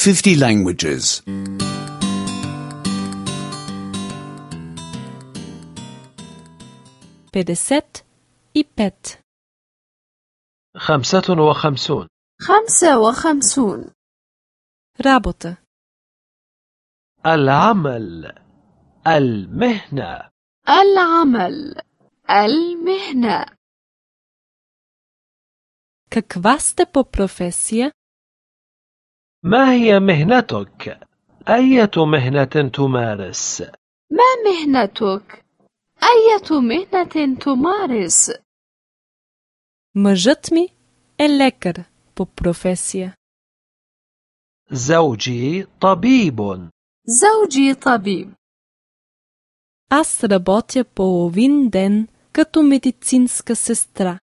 50 languages. 55 55 55 работа, العمل، المهنة. العمل، المهنة. каква сте по професия? ما هي مهنتك؟ أية مهنة تمارس؟ ما مهنتك؟ أية مهنة تمارس؟ Мъжът ми е лекар по професия. زوجي طبيب. زوجي طبيب. Аз работя половин ден като медицинска сестра.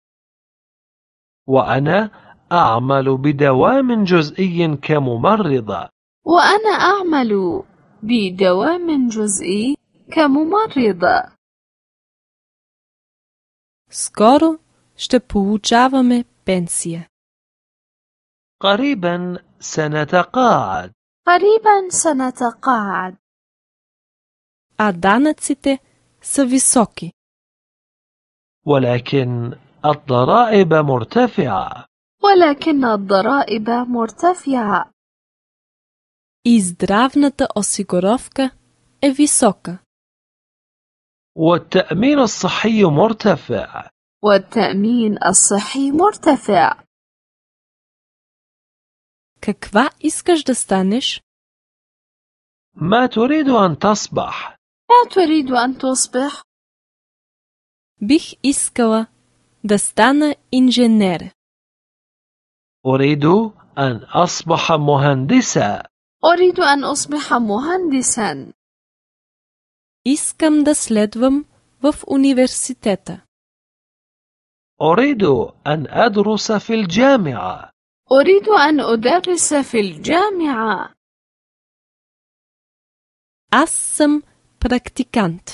وأنا أعمل بدوام جزئي كممرضة. وأنا أعمل بدوام جزئي كممرضة. Скоро ще получаваме пенсия. قريبا سنتقاعد. قريبا سنتقاعد. А данъците са високи. ولكن الضرائب مرتفعة. ولكن الضرائب مرتفعة. И здравната осигуровка е висока. والتأمين الصحي مرتفع. والتأمين الصحي مرتفع. Каква искаш да станеш? ما تريد أن تصبح؟ ما تريد أن تصبح؟ Бих искала да стана инженер. أريد أن أصبح مهندسا. أريد أن أصبح مهندسا. Искам да следвам в университета. أريد أن أدرس في الجامعة. أريد أن أدرس في الجامعة. Аз съм практикант.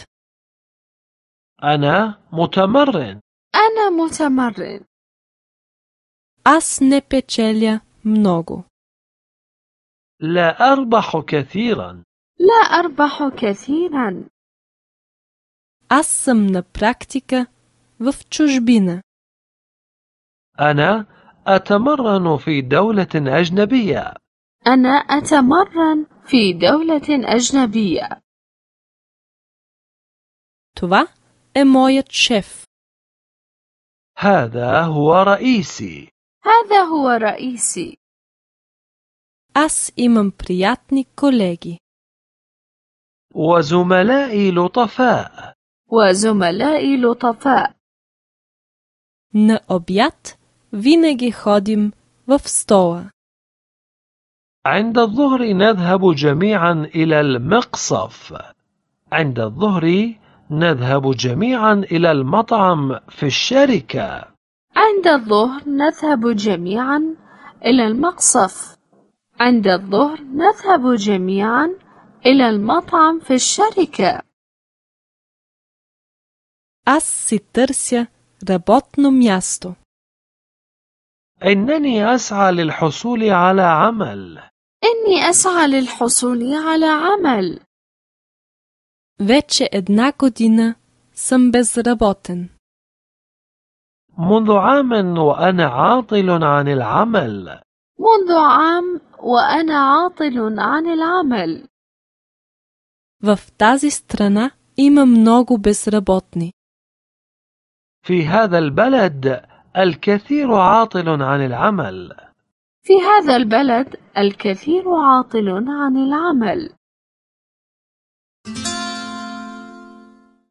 أنا متمرن. أنا متمرن. Аз не печеля много. لا أربح كثيرا. لا أربح كثيرا. Аз съм на практика в чужбина. أنا أتمرن في دولة أجنبية. أنا أتمرن في دولة أجنبية. Това е моят шеф. هذا هو رئيسي. هذا هو رئيسي. Аз имам приятни колеги. وزملائي لطفاء. وزملائي لطفاء. На обяд винаги ходим в стола. عند الظهر نذهب جميعا إلى المقصف. عند الظهر نذهب جميعا إلى المطعم في الشركة. عند الظهر نذهب جميعا إلى المقصف. عند الظهر نذهب جميعا إلى المطعم في الشركة. Аз си търся работно място. إنني أسعى للحصول على عمل. إني أسعى للحصول على عمل. Вече една година съм безработен. منذ عام وأنا عاطل عن العمل. منذ عام وأنا عاطل عن العمل. В тази страна има много безработни. في هذا البلد الكثير عاطل عن العمل. في هذا البلد الكثير عاطل عن العمل.